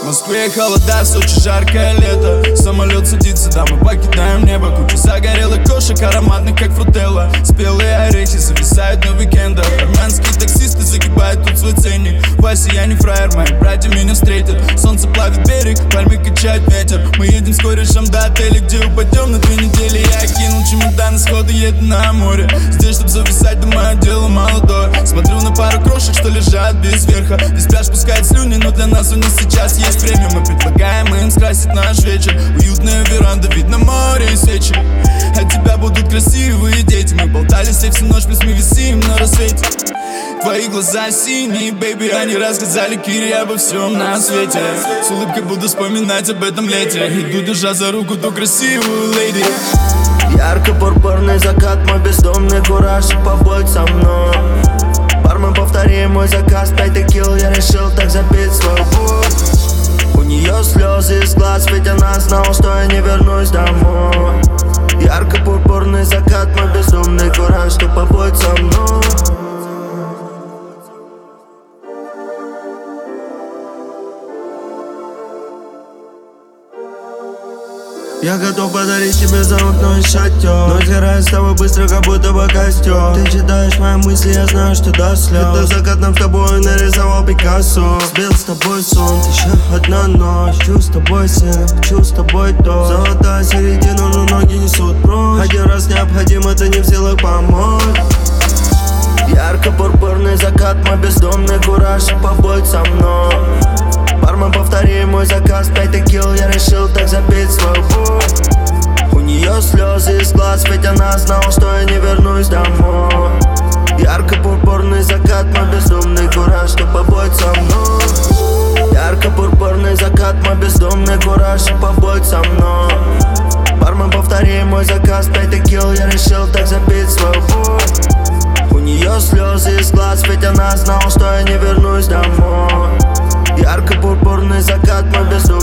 Москве холода, Сочи жаркое лето. Самолет садится, да, мы покидаем небо. Куча загорелых кошек, ароматных как фрутелла. Спелые орехи зависают на уикендах. Армянские таксисты загибают тут свой ценник. Вася, я не фраер, мои братья меня встретят. Солнце плавит берег, пальмы качает ветер. Мы едем с корешем до отеля, где упадем на 2 недели. Я кинул чемодан, сходу еду на море. Здесь, чтоб зависать, да мое дело молодое. Смотрю на пару крошек, что лежат без верха. Весь пляж пускает слюни, но для нас у них сейчас есть время. Мы предлагаем им скрасить наш вечер. Уютная веранда, видно море и свечи. От тебя будут красивые дети. Мы болтали здесь всю ночь, плюс мы висим на рассвете. Твои глаза синие, бэйби, они рассказали Кире обо всем на свете. С улыбкой буду вспоминать об этом лете. Иду, держа за руку ту красивую леди. Ярко-пурпурный закат, мой бездомный кураж. Побудь со мной. Бармен, повтори мой заказ. 5 текил, я решил так запить свой путь. У нее слезы из глаз, ведь она знала, что я не вернусь домой. Ярко-пурпурный закат, мой безумный кураж. Что побудь со мной. Я готов подарить тебе замок, но и шатер. Но сгораю с тобой быстро, как будто бы костер. Ты читаешь мои мысли, я знаю, что до слез. Это закат нам с тобой нарисовал Пикассо. Сбил с тобой сон, еще одна ночь. Хочу с тобой сын, хочу с тобой то. Золотая середина, но ноги несут прочь. Один раз необходимо, ты не в силах помочь. Ярко-пурпурный закат, мой бездомный кураж. Побудь со мной. Бармен, повтори мой заказ. 5 текил, я решил так запить свой путь. У нее слезы из глаз, ведь она знала, что я не вернусь домой. Ярко-пурпурный закат, мой безумный кураж. Что побудь со мной. Ярко-пурпурный закат, мой бездомный кураж. Побудь со мной. Бармен, повтори мой заказ. 5 текил, я решил так запить свой путь. У нее слезы из глаз, ведь она знала, что я не вернусь домой. Ярко-пурпурный закат, мой безумный